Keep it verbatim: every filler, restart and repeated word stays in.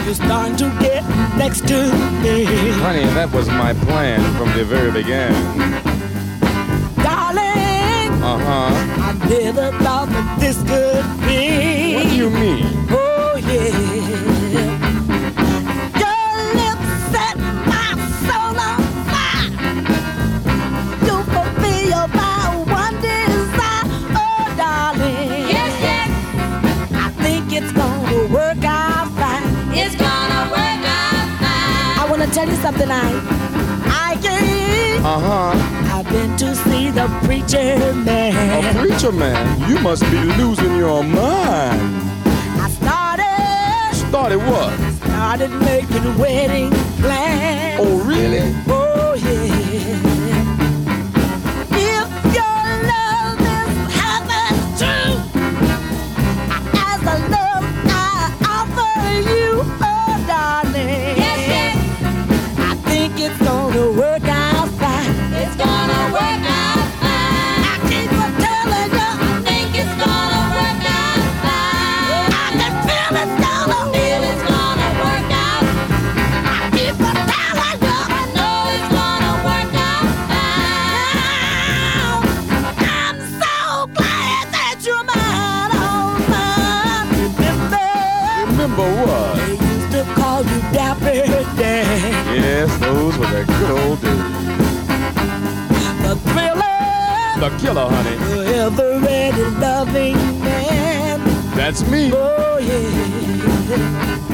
You're starting to get next to me. Honey, that was my plan from the very beginning. Darling, uh-huh. I never thought that this could be. What do you mean? Oh, yeah. Your lips set my soul on fire. You fulfill my one desire. Oh, darling. Yes, yes. I think it's gonna work out fine. It's gonna work out fine. I wanna tell you something, I, I get. Uh-huh. I've been to see the preacher man. A preacher man? You must be losing your mind. I started. Started what? Started making wedding plans. Oh, really? Oh, yeah. If your love is half as true as the love I offer you, oh, darling. Yes, yes. I think it's gonna work out fine. It's gonna work out fine. I keep on telling you. I think it's gonna work out fine. I can feel it's gonna. Feel it's gonna work out. I keep on telling you. I know it's gonna work out fine. I'm so glad that you're mine, oh mine. Remember, Remember what? they used to call you Dapper Dan, Yes, those were the good old days. the thriller, The killer, honey. the ever-ready loving man. That's me. Oh yeah.